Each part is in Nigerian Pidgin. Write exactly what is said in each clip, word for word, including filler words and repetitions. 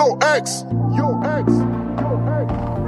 Yo, X. Yo, X. Yo, X.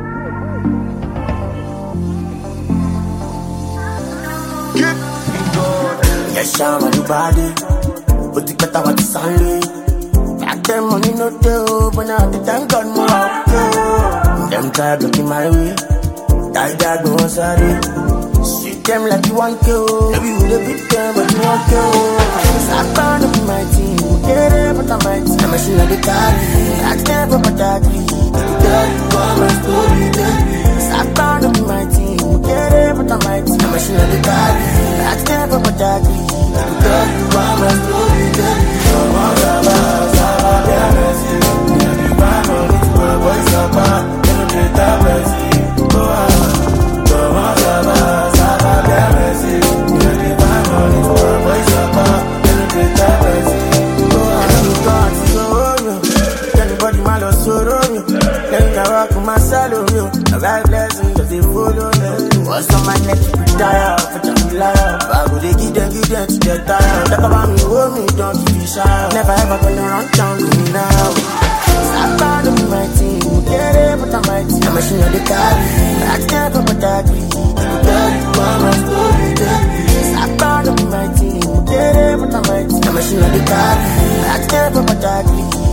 Get Yes, I'm a new body. But the better what it's only. Back then money no deal, but now the time gone more out. Them try blocking my way. Die die go sorry. Sweet them like you want to. Maybe you the beat them, but you want to. I found up my team. Get it, but I might. I'm a machine of the car. I never but I agree. Girl, you are my story, baby. I found up my team. Get it, but I might. I'm a machine of the car. I never but I agree. Girl, you are my story, baby. Come on, come on, come on, yeah, mercy. Yeah, the Bible is my voice up. Let me get that mercy. Go on, come on, come on, come on, yeah, mercy. Yeah, the Bible is my voice up. Let me get that mercy. Go on, God, so you. Anybody my love sorrow you. Let me walk with my salon you. The right blessings that they follow you. What's on my neck to retire? But I'm liar. I go they give them, give them to their tire. Talk about me, hold me, don't keep me shy. Never ever gonna run down with me now. I found up my team. Get it, but I might. I'm a machine of the car. I never but I agree. Girl, you are my story, baby. I found up my team. Get it, but I might. I'm a machine of the car. I never but I agree.